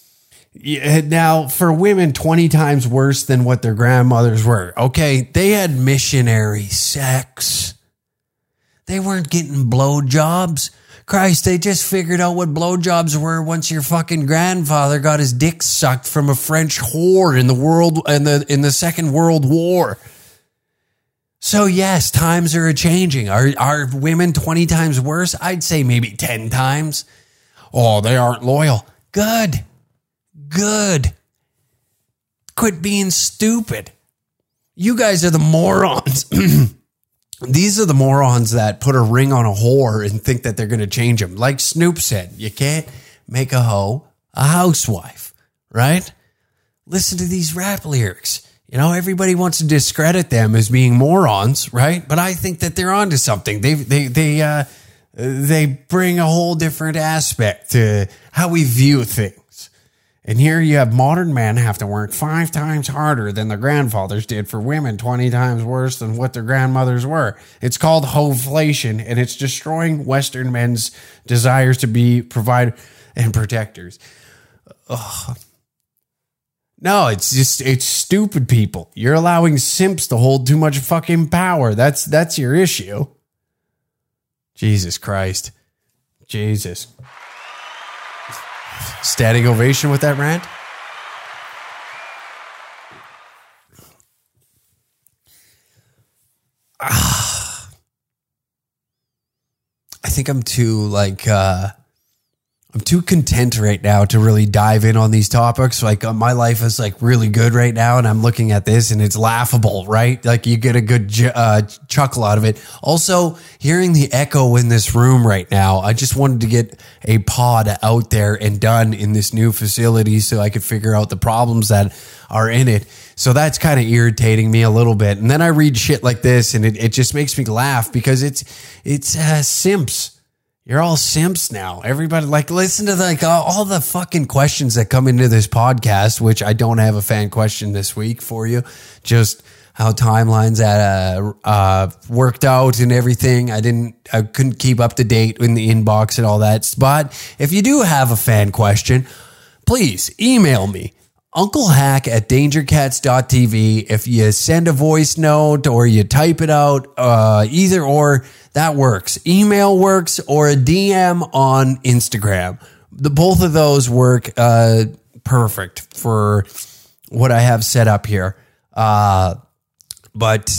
now for women, twenty times worse than what their grandmothers were. Okay, they had missionary sex. They weren't getting blowjobs. Christ, they just figured out what blowjobs were once your fucking grandfather got his dick sucked from a French whore in the world in the in the Second World War. So yes, times are changing. Are are women twenty times worse? I'd say maybe ten times. Oh, they aren't loyal. Good. Good. Quit being stupid. You guys are the morons. These are the morons that put a ring on a whore and think that they're going to change them. Like Snoop said, you can't make a hoe a housewife, right? Listen to these rap lyrics. You know, everybody wants to discredit them as being morons, right? But I think that they're onto something. They they they uh, they bring a whole different aspect to how we view things. And here you have modern men have to work five times harder than their grandfathers did for women, twenty times worse than what their grandmothers were. It's called hoflation, and it's destroying Western men's desires to be provider and protectors. Ugh. No, it's just, it's stupid people. You're allowing simps to hold too much fucking power. That's, that's your issue. Jesus Christ. Jesus. Standing ovation with that rant? Ah. I think I'm too, like, uh, I'm too content right now to really dive in on these topics. Like uh, my life is like really good right now, and I'm looking at this and it's laughable, right? Like you get a good uh, chuckle out of it. Also, hearing the echo in this room right now, I just wanted to get a pod out there and done in this new facility so I could figure out the problems that are in it. So that's kind of irritating me a little bit. And then I read shit like this and it, it just makes me laugh because it's, it's uh, simps. You're all simps now. Everybody, like, listen to the, like all, all the fucking questions that come into this podcast, which I don't have a fan question this week for you. Just how timelines uh, uh, worked out and everything. I didn't, I couldn't keep up to date in the inbox and all that. But if you do have a fan question, please email me. UncleHack at dangercats dot t v. If you send a voice note or you type it out, uh, either or, that works. Email works, or a D M on Instagram. The both of those work uh, perfect for what I have set up here. Uh, but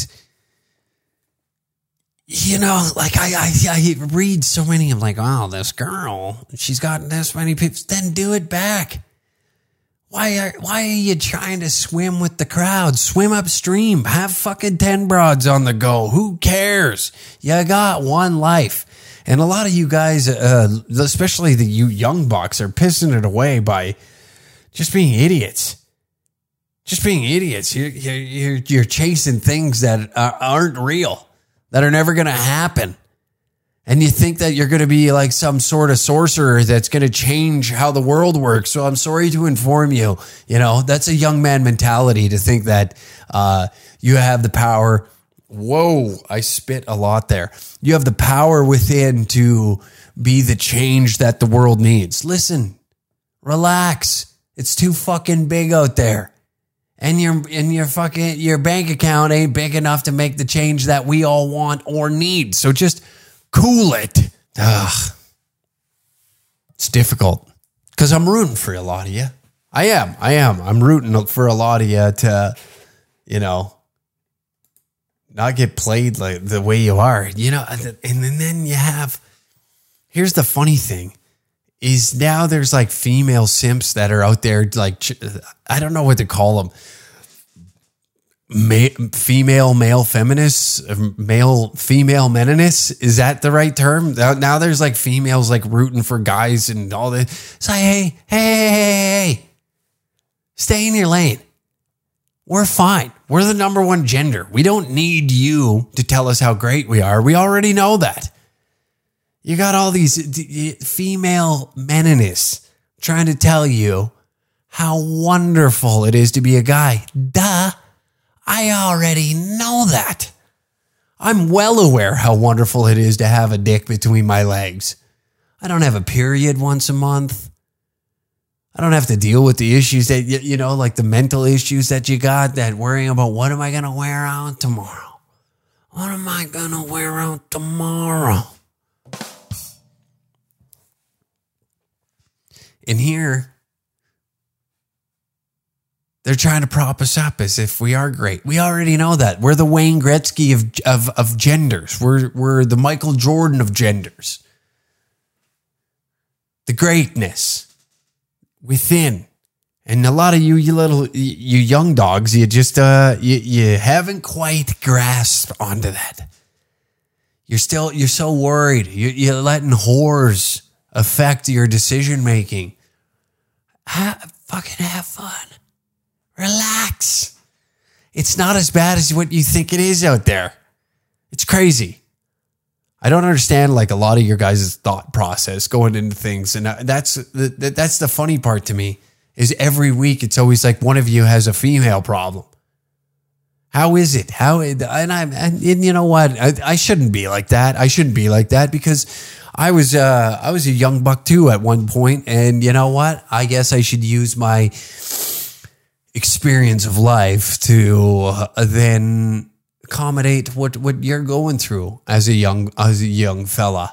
you know, like I, I, I read so many. I'm like, oh, this girl, she's got this many people. Then do it back. Why are why are you trying to swim with the crowd? Swim upstream. Have fucking ten broads on the go. Who cares? You got one life. And a lot of you guys, uh, especially the you young bucks, are pissing it away by just being idiots. Just being idiots. You're you're you're chasing things that aren't real, that are never going to happen. And you think that you're going to be like some sort of sorcerer that's going to change how the world works. So I'm sorry to inform you, you know, that's a young man mentality to think that uh, you have the power. Whoa, I spit a lot there. You have the power within to be the change that the world needs. Listen, relax. It's too fucking big out there. And your and your fucking your bank account ain't big enough to make the change that we all want or need. So just cool it. Ugh. It's difficult because I'm rooting for a lot of you. I am. I am. I'm rooting for a lot of you to, you know, not get played like the way you are, you know. And then you have, here's the funny thing is now there's like female simps that are out there. Like, I don't know what to call them. Ma- female, male feminists, male, female meninists. Is that the right term? Now, now there's like females like rooting for guys and all that. Say, hey, hey, hey, hey, hey, stay in your lane. We're fine. We're the number one gender. We don't need you to tell us how great we are. We already know that. You got all these d- female meninists trying to tell you how wonderful it is to be a guy. Duh. I already know that. I'm well aware how wonderful it is to have a dick between my legs. I don't have a period once a month. I don't have to deal with the issues that, you know, like the mental issues that you got, that worrying about what am I going to wear out tomorrow? What am I going to wear out tomorrow? In here, they're trying to prop us up as if we are great. We already know that. We're the Wayne Gretzky of of, of genders. We're we're the Michael Jordan of genders. The greatness within. And a lot of you, you little, you young dogs, you just, uh, you, you haven't quite grasped onto that. You're still, you're so worried. You, you're letting whores affect your decision making. Ha, fucking have fun. Relax. It's not as bad as what you think it is out there. It's crazy. I don't understand like a lot of your guys' thought process going into things. And that's the, that's the funny part to me is every week it's always like one of you has a female problem. How is it? How and I and you know what? I, I shouldn't be like that. I shouldn't be like that because I was uh, I was a young buck too at one point, and you know what? I guess I should use my experience of life to uh, then accommodate what, what you're going through as a young as a young fella.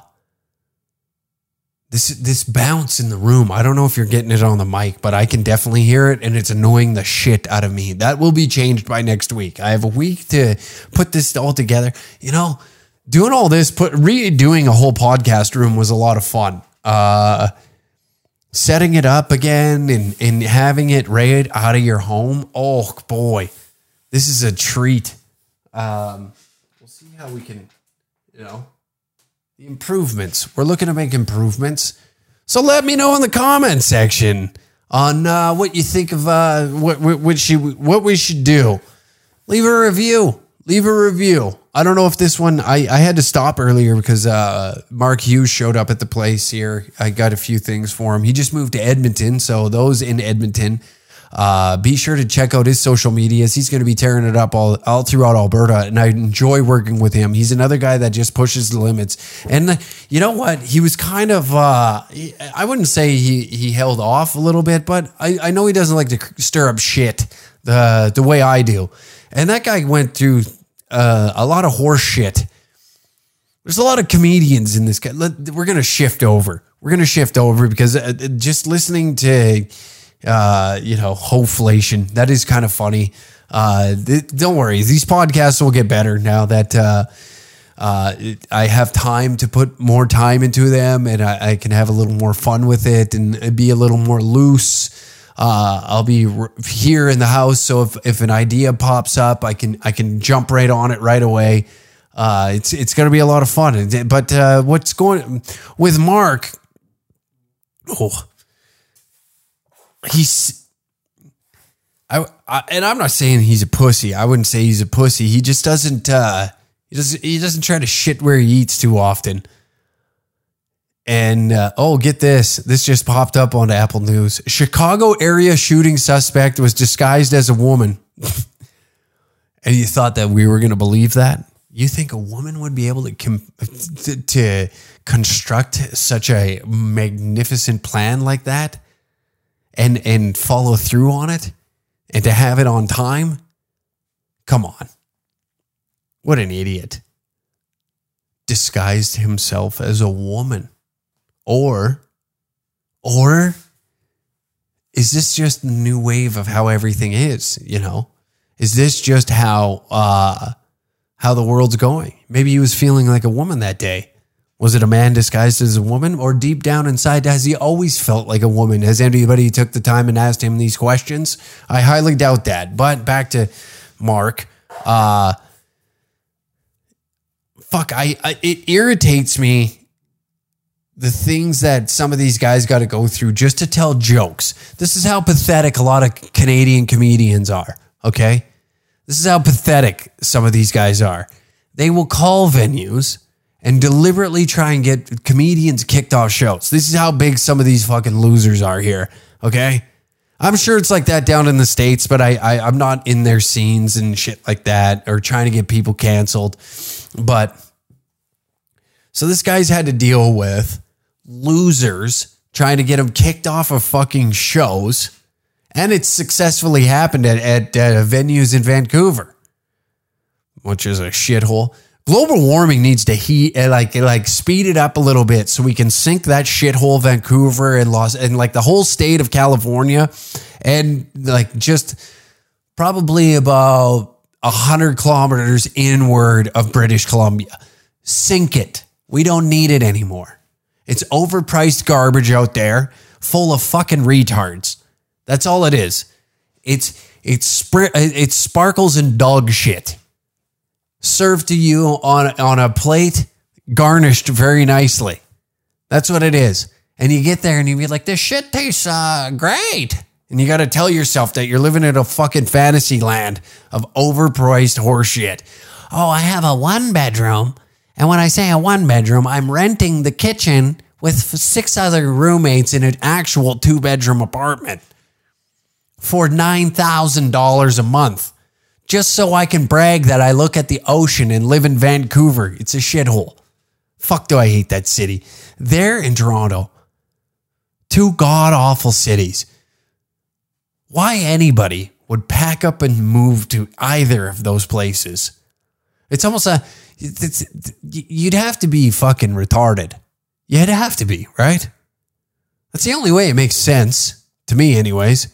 This this bounce in the room, I don't know if you're getting it on the mic, but I can definitely hear it, and it's annoying the shit out of me. That will be changed by next week. I have a week to put this all together. You know, doing all this, put redoing a whole podcast room was a lot of fun. Uh, setting it up again and, and having it right out of your home. Oh, boy, this is a treat. Um, we'll see how we can, you know, the improvements. We're looking to make improvements. So let me know in the comment section on uh, what you think of uh, what, what, what, should, what we should do. Leave a review. Leave a review. I don't know if this one, I, I had to stop earlier because uh, Mark Hughes showed up at the place here. I got a few things for him. He just moved to Edmonton. So those in Edmonton, Uh, be sure to check out his social medias. He's going to be tearing it up all, all throughout Alberta, and I enjoy working with him. He's another guy that just pushes the limits. And uh, you know what? He was kind of, uh, he, I wouldn't say he, he held off a little bit, but I, I know he doesn't like to stir up shit the, the way I do. And that guy went through uh, a lot of horse shit. There's a lot of comedians in this guy. We're going to shift over. We're going to shift over because uh, just listening to... Uh, you know, hoflation. That is kind of funny. Uh, th- don't worry. These podcasts will get better now that uh, uh, it, I have time to put more time into them, and I, I can have a little more fun with it and be a little more loose. Uh, I'll be r- here in the house, so if, if an idea pops up, I can I can jump right on it right away. Uh, it's it's going to be a lot of fun. But uh, what's going with Mark? Oh. He's, I, I, and I'm not saying he's a pussy. I wouldn't say he's a pussy. He just doesn't, uh, he doesn't, he doesn't try to shit where he eats too often. And, uh, oh, get this. This just popped up on Apple News. Chicago area shooting suspect was disguised as a woman. And you thought that we were going to believe that? You think a woman would be able to, com- to, to construct such a magnificent plan like that? And and follow through on it and to have it on time? Come on. What an idiot. Disguised himself as a woman. Or, or is this just the new wave of how everything is, you know? Is this just how uh, how the world's going? Maybe he was feeling like a woman that day. Was it a man disguised as a woman, or deep down inside, has he always felt like a woman? Has anybody took the time and asked him these questions? I highly doubt that. But back to Mark. Uh, fuck, I, I it irritates me the things that some of these guys got to go through just to tell jokes. This is how pathetic a lot of Canadian comedians are, okay? This is how pathetic some of these guys are. They will call venues and deliberately try and get comedians kicked off shows. This is how big some of these fucking losers are here, okay? I'm sure it's like that down in the States, but I, I, I'm not in their scenes and shit like that or trying to get people canceled. But, so this guy's had to deal with losers trying to get him kicked off of fucking shows, and it's successfully happened at, at uh, venues in Vancouver, which is a shithole. Global warming needs to heat, like, like speed it up a little bit so we can sink that shithole Vancouver and Los and like the whole state of California, and like just probably about a hundred kilometers inward of British Columbia. Sink it. We don't need it anymore. It's overpriced garbage out there, full of fucking retards. That's all it is. It's it's spr- it's sparkles and dog shit. Served to you on, on a plate, garnished very nicely. That's what it is. And you get there and you be like, this shit tastes uh, great. And you got to tell yourself that you're living in a fucking fantasy land of overpriced horse shit. Oh, I have a one bedroom. And when I say a one bedroom, I'm renting the kitchen with six other roommates in an actual two bedroom apartment. for nine thousand dollars a month just so I can brag that I look at the ocean and live in Vancouver. It's a shithole. Fuck do I hate that city. There in Toronto, two god-awful cities. Why anybody would pack up and move to either of those places? It's almost a, it's, you'd have to be fucking retarded. You'd have to be, right? That's the only way it makes sense, to me anyways.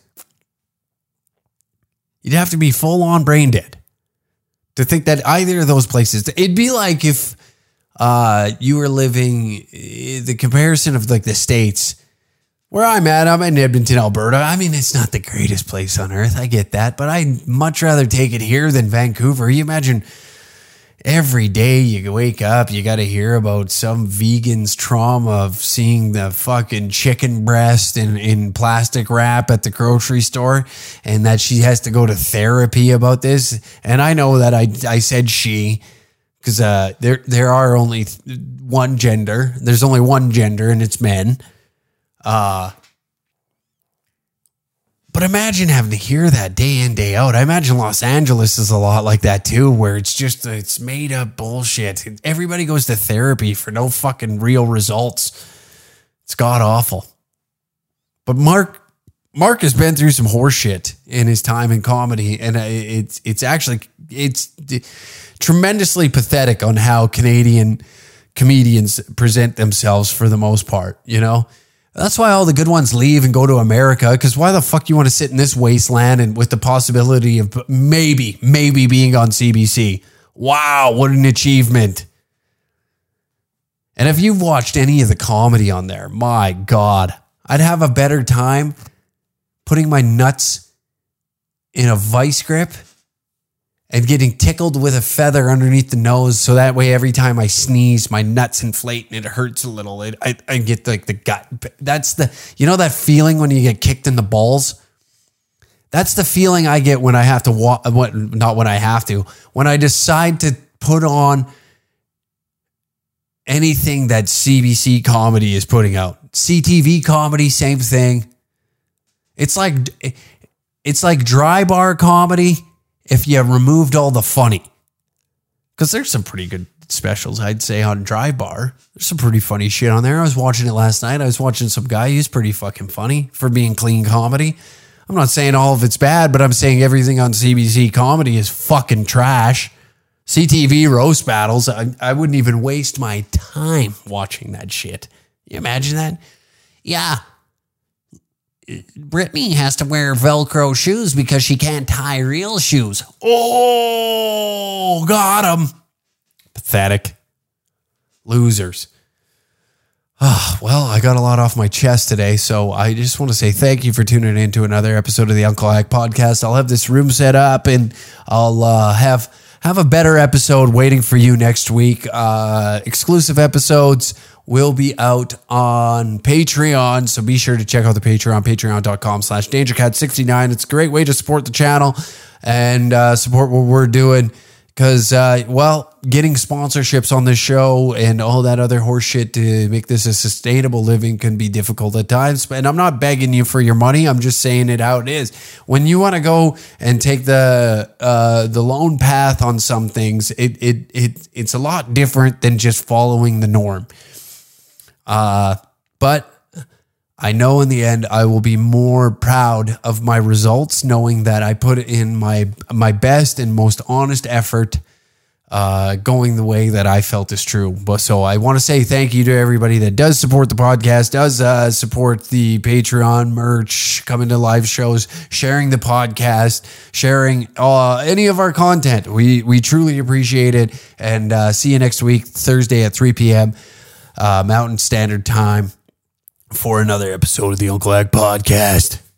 You'd have to be full-on brain dead to think that either of those places, it'd be like if uh, you were living, the comparison of like the States, where I'm at, I'm in Edmonton, Alberta. I mean, it's not the greatest place on earth. I get that, but I'd much rather take it here than Vancouver. You imagine every day you wake up, you got to hear about some vegan's trauma of seeing the fucking chicken breast in, in plastic wrap at the grocery store, and that she has to go to therapy about this. And I know that I I said she, because uh, there there are only one gender. There's only one gender, and it's men. Uh, but imagine having to hear that day in, day out. I imagine Los Angeles is a lot like that too, where it's just, it's made up bullshit. Everybody goes to therapy for no fucking real results. It's god awful. But Mark, Mark has been through some horse shit in his time in comedy, and it's, it's actually, it's tremendously pathetic on how Canadian comedians present themselves for the most part, you know? That's why all the good ones leave and go to America, because why the fuck you want to sit in this wasteland and with the possibility of maybe, maybe being on C B C? Wow, what an achievement. And if you've watched any of the comedy on there, my God, I'd have a better time putting my nuts in a vice grip and getting tickled with a feather underneath the nose, so that way every time I sneeze, my nuts inflate and it hurts a little. It, I, I get like the gut. That's the, you know that feeling when you get kicked in the balls? That's the feeling I get when I have to walk, not when I have to, when I decide to put on anything that C B C comedy is putting out. C T V comedy, same thing. It's like, it's like dry bar comedy if you removed all the funny. Because there's some pretty good specials, I'd say, on Dry Bar. There's some pretty funny shit on there. I was watching it last night. I was watching some guy who's pretty fucking funny for being clean comedy. I'm not saying all of it's bad, but I'm saying everything on C B C comedy is fucking trash. C T V roast battles, I, I wouldn't even waste my time watching that shit. You imagine that? Yeah. Brittany has to wear Velcro shoes because she can't tie real shoes. Oh, got him. Pathetic. Losers. Oh, well, I got a lot off my chest today, so I just want to say thank you for tuning in to another episode of the Uncle Hack Podcast. I'll have this room set up, and I'll uh, have have a better episode waiting for you next week. Uh, exclusive episodes will be out on Patreon, so be sure to check out the Patreon, patreon.com slash dangercat69. It's a great way to support the channel and uh, support what we're doing, because, uh, well, getting sponsorships on this show and all that other horse shit to make this a sustainable living can be difficult at times. And I'm not begging you for your money. I'm just saying it how it is. When you want to go and take the uh, the lone path on some things, it it it it's a lot different than just following the norm. Uh, but I know in the end I will be more proud of my results, knowing that I put in my my best and most honest effort, uh, going the way that I felt is true. But so I want to say thank you to everybody that does support the podcast, does uh, support the Patreon merch, coming to live shows, sharing the podcast, sharing uh, any of our content. We we truly appreciate it, and uh, see you next week, Thursday at three p.m. Uh, Mountain Standard Time, for another episode of the Uncle Hack Podcast.